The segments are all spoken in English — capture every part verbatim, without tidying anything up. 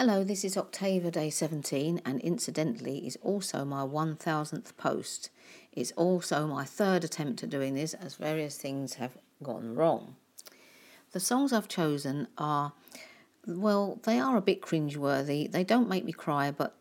Hello, this is Octava Day seventeen, and incidentally is also my one thousandth post. It's also my third attempt at doing this, as various things have gone wrong. The songs I've chosen are, well, they are a bit cringeworthy. They don't make me cry, but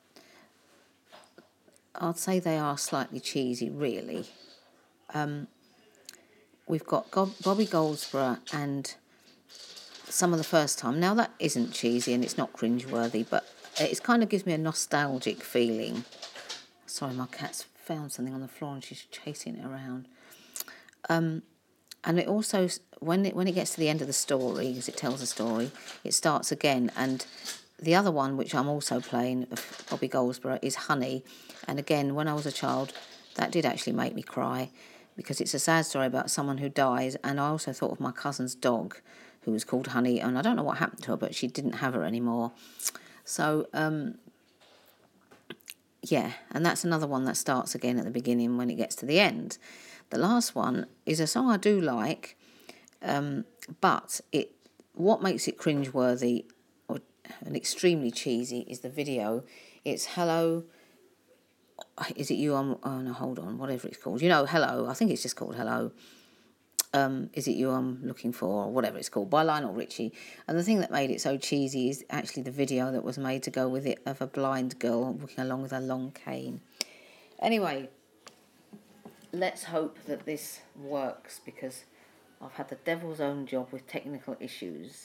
I'd say they are slightly cheesy, really. Um, we've got Bobby Goldsboro and Some of the First Time. Now, that isn't cheesy and it's not cringeworthy, but it kind of gives me a nostalgic feeling. Sorry, my cat's found something on the floor and she's chasing it around. Um, and it also, when it when it gets to the end of the story, as it tells a story, it starts again. And the other one, which I'm also playing, of Bobby Goldsboro, is Honey. And again, when I was a child, that did actually make me cry, because it's a sad story about someone who dies. And I also thought of my cousin's dog, who was called Honey, and I don't know what happened to her, but she didn't have her anymore. So, um, yeah, and that's another one that starts again at the beginning when it gets to the end. The last one is a song I do like, um, but it what makes it cringeworthy or and extremely cheesy is the video. It's Hello, is it you? I'm, oh no, hold on, whatever it's called. You know, Hello, I think it's just called Hello. Um, is it you I'm looking for, or whatever it's called, by Lionel Richie. And the thing that made it so cheesy is actually the video that was made to go with it, of a blind girl walking along with a long cane. Anyway, let's hope that this works, because I've had the devil's own job with technical issues.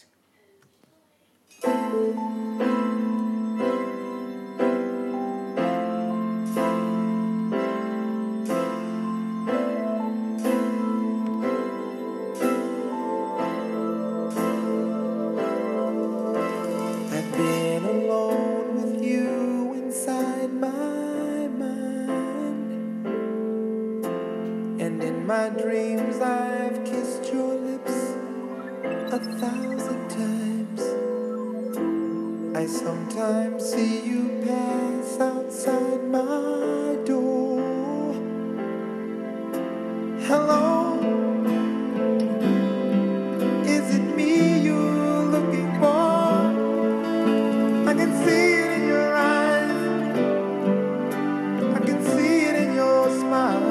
My dreams, I've kissed your lips a thousand times. I sometimes see you pass outside my door. Hello, is it me you're looking for? I can see it in your eyes, I can see it in your smile.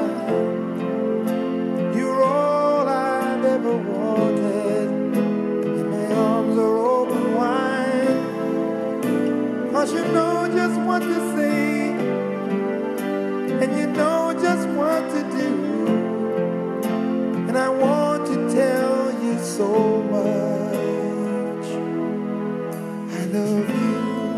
Wanted, and my arms are open wide, 'cause you know just what to say, and you know just what to do, and I want to tell you so much. I love you.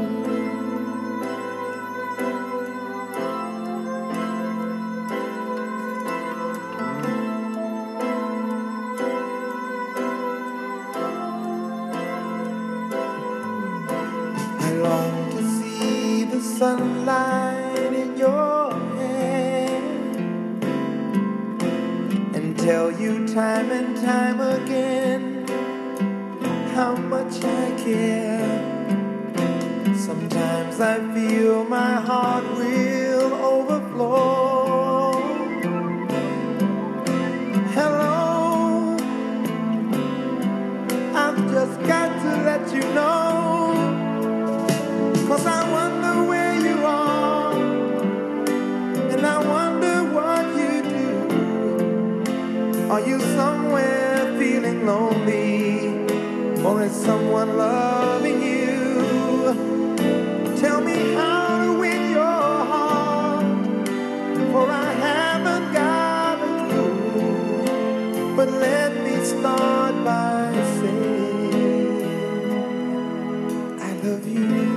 Sunlight in your hair, and tell you time and time again how much I care. Sometimes I feel my heart will overflow. Hello, I've just got to let you know, 'cause I wonder where you are, and I wonder what you do. Are you somewhere feeling lonely, or is someone loving you? Tell me how to win your heart, for I haven't got a clue. But let me start by saying I love you.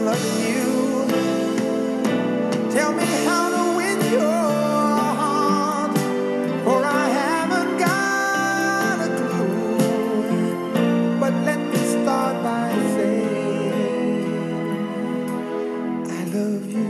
loving you. Tell me how to win your heart, for I haven't got a clue. But let me start by saying I love you.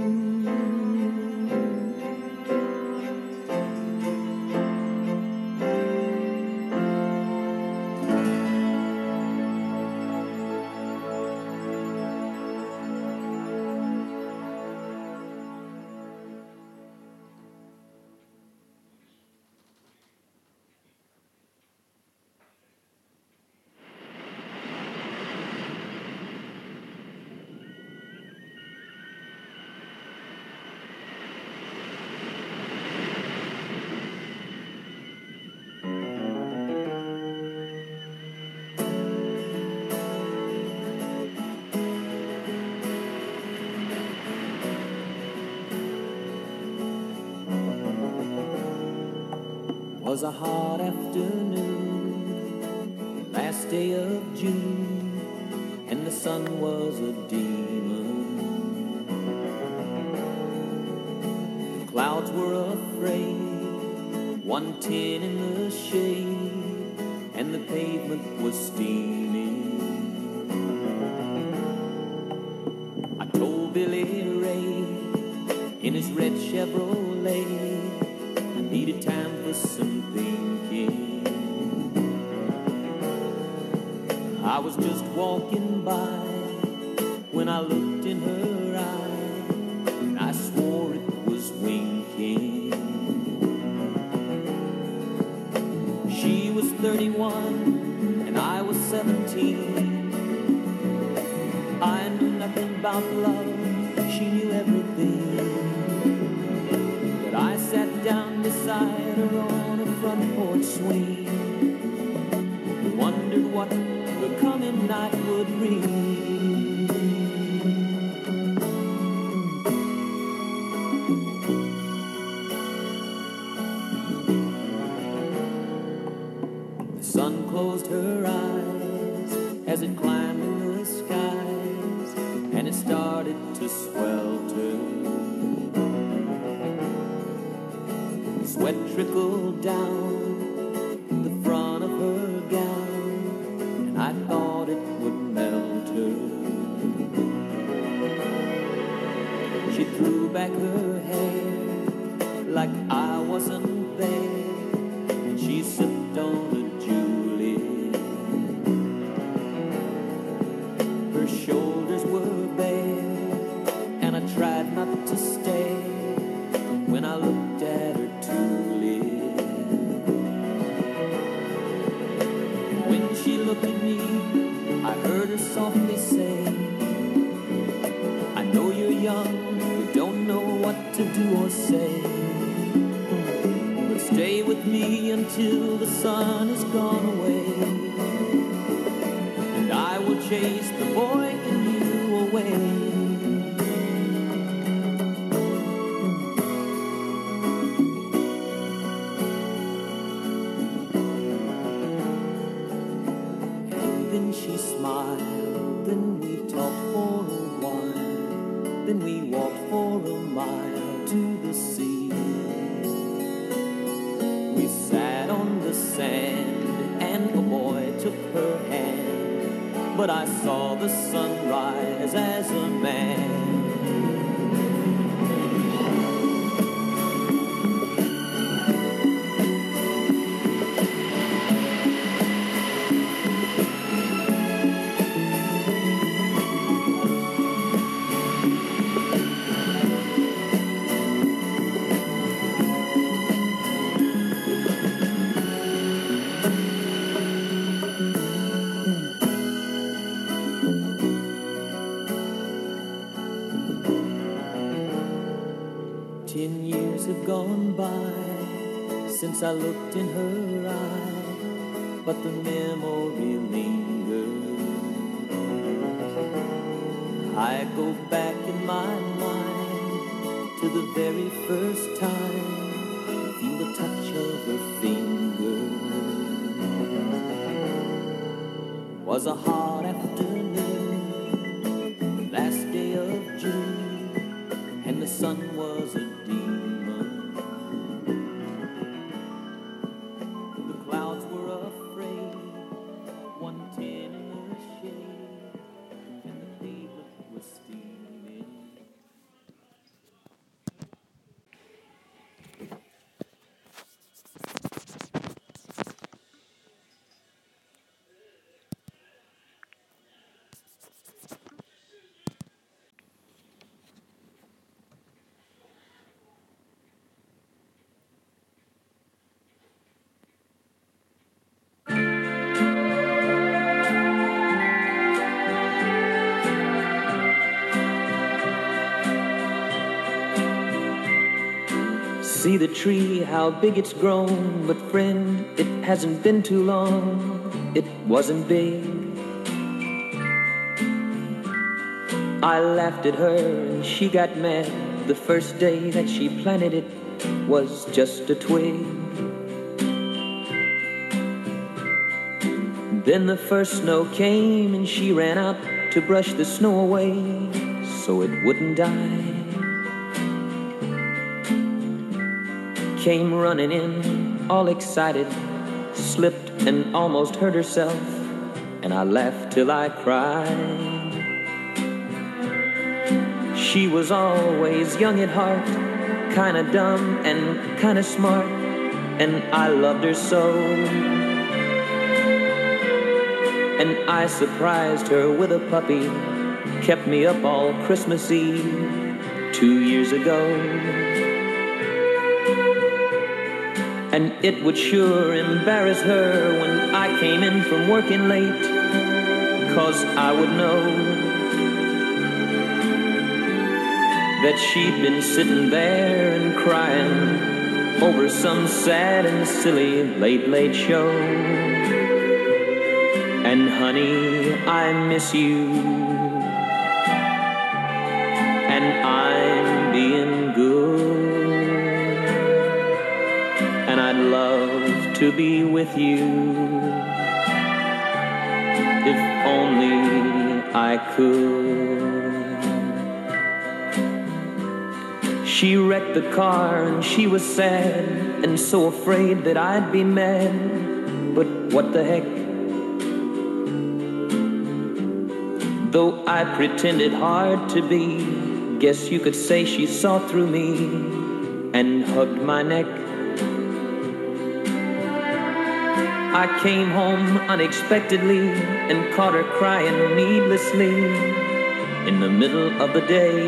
Was a hot afternoon, last day of June, and the sun was a demon. The clouds were afraid, one tin in the shade, and the pavement was steaming. I told Billy Ray in his red Chevrolet I needed time for some thinking. I was just walking by when I looked in her eye, and I swore it was winking. She was thirty-one and I was seventeen. I knew nothing about love, she knew everything. But I sat down beside her on a front porch swing and wondered what the coming night would bring. The sun closed her eyes as it climbed in the skies, and it started to swelter. Sweat trickled down the front of her gown, and I thought it would melt her. She threw back her hair like I wasn't there, and she sipped on a Juliet. Her shoulders were bare, and I tried not to stare when I looked at her tulip. When she looked at me, I heard her softly say, I know you're young, you don't know what to do or say, but stay with me until the sun has gone away, and I will chase the boy in you away. She smiled, then we talked for a while, then we walked for a mile to the sea. We sat on the sand, and a boy took her hand, but I saw the sun rise as a man. Ten years have gone by since I looked in her eye, but the memory lingers. I go back in my mind to the very first time, feel the touch of her finger. Was a hot afternoon, last sun was a demon. The clouds were afraid, one ten in the shade, and the pavement was steaming. See the tree, how big it's grown, but friend, it hasn't been too long, it wasn't big. I laughed at her and she got mad. The first day that she planted it was just a twig. Then the first snow came and she ran out to brush the snow away so it wouldn't die. Came running in, all excited, slipped and almost hurt herself, and I laughed till I cried. She was always young at heart, kinda dumb and kinda smart, and I loved her so. And I surprised her with a puppy, kept me up all Christmas Eve two years ago. And it would sure embarrass her when I came in from working late, 'cause I would know that she'd been sitting there and crying over some sad and silly late, late show. And honey, I miss you, and I'm being good. And I'd love to be with you if only I could. She wrecked the car and she was sad and so afraid that I'd be mad. But what the heck? Though I pretended hard to be, guess you could say she saw through me and hugged my neck. I came home unexpectedly and caught her crying needlessly in the middle of the day.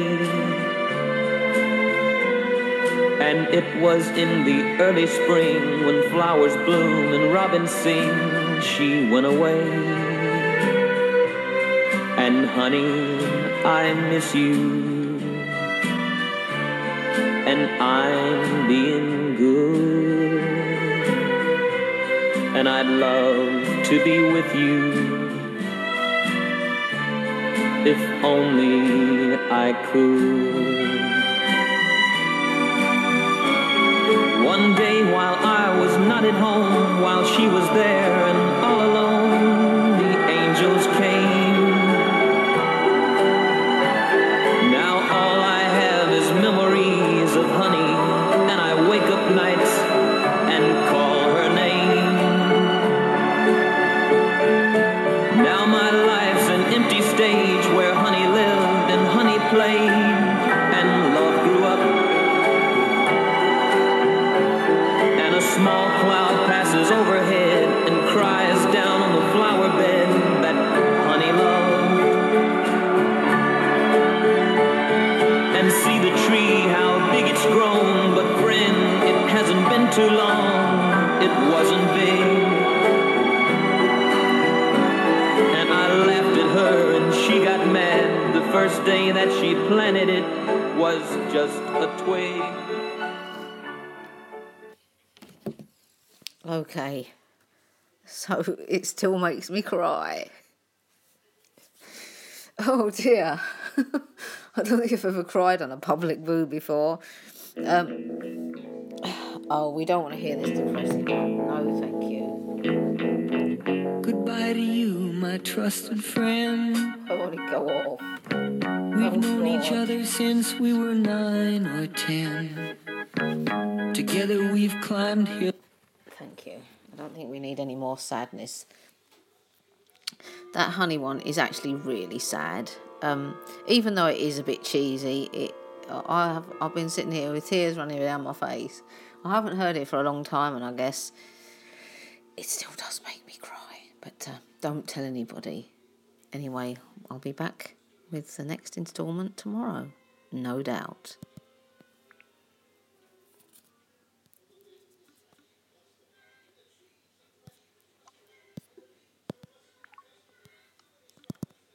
And it was in the early spring when flowers bloom and robins sing, she went away. And honey, I miss you, and I'm being good. And I'd love to be with you if only I could. One day while I was not at home, while she was there and all alone, the angels came. Now all I have is memories of honey, and I wake up nights and call her name. Now my life's an empty stage where honey lived and honey played and love grew up. And a small cloud passes overhead and cries down on the flower bed that honey loved. And see the tree, how big it's grown, but friend, it hasn't been too long, it wasn't big. And I laughed at her and she got mad. The first day that she planted it was just a twig. Okay, so it still makes me cry. Oh dear. I don't think I've ever cried on a public boo before. Um, oh, we don't want to hear this depressing one. No, thank you. Goodbye to you, my trusted friend. I want to go off. We We've Oh, known each God. other since we were nine or ten. Together we've climbed hills. Thank you. I don't think we need any more sadness. That honey one is actually really sad. Um, even though it is a bit cheesy, it I have I've been sitting here with tears running down my face. I haven't heard it for a long time, and I guess it still does make me cry. But uh, don't tell anybody. Anyway, I'll be back with the next instalment tomorrow, no doubt.